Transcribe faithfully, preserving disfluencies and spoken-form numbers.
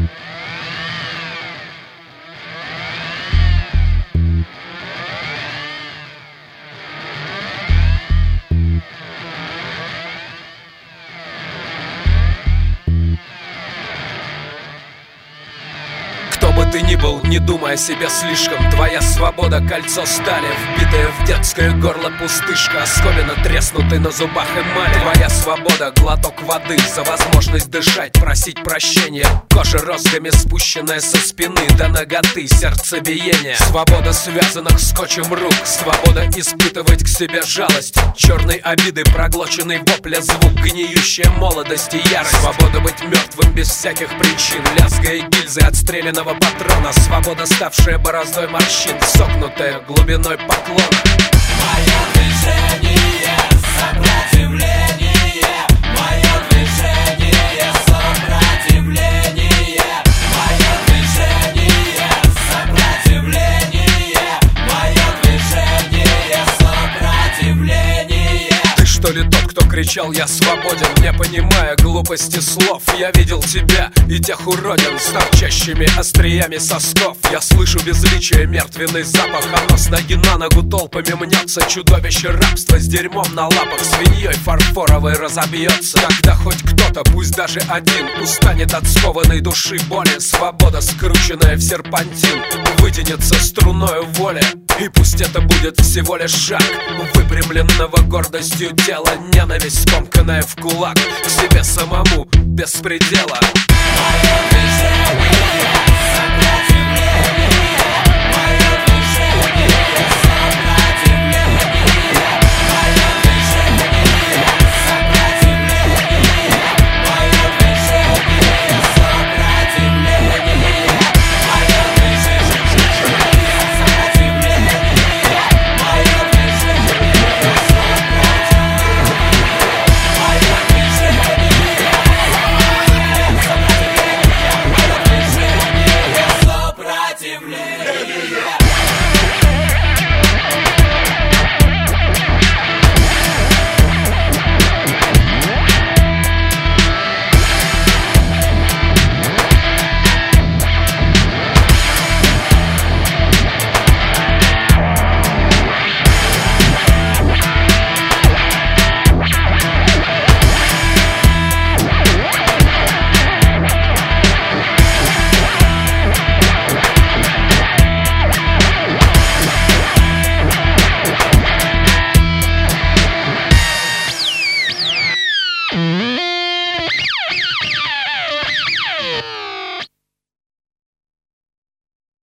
Кто бы ты ни был, не думай о себе слишком. Твоя свобода — кольцо стали, вбитое в детское горло пустышка, осколено треснутый на зубах эмали. Твоя свобода — глоток воды за возможность дышать, просить прощения. Кожа розгами спущенная со спины до ноготы, сердцебиение. Свобода связанных скотчем рук, свобода испытывать к себе жалость, черной обиды, проглоченный вопля звук, гниющая молодость и ярость. Свобода быть мертвым без всяких причин, лязгая гильзы отстрелянного патрона. Свобода, ставшая бороздой морщин, согнутая глубиной поклона. Мое движение — сопротивление. Мое движение — сопротивление. Мое движение — сопротивление. Мое движение — сопротивление. Ты что ли тот, кто кричал «я свободен», не понимая глупости слов? Я видел тебя и тех уродин с торчащими остриями сосков. Я слышу безличие, мертвенный запах, оно с ноги на ногу толпами мнется. Чудовище рабства с дерьмом на лапах, свиньей фарфоровой разобьется. Когда хоть кто-то, пусть даже один, устанет от скованной души боли, свобода, скрученная в серпантин, вытянется струною воли. И пусть это будет всего лишь шаг выпрямленного гордостью тела, ненависть, скомканная в кулак к себе самому без предела. Мое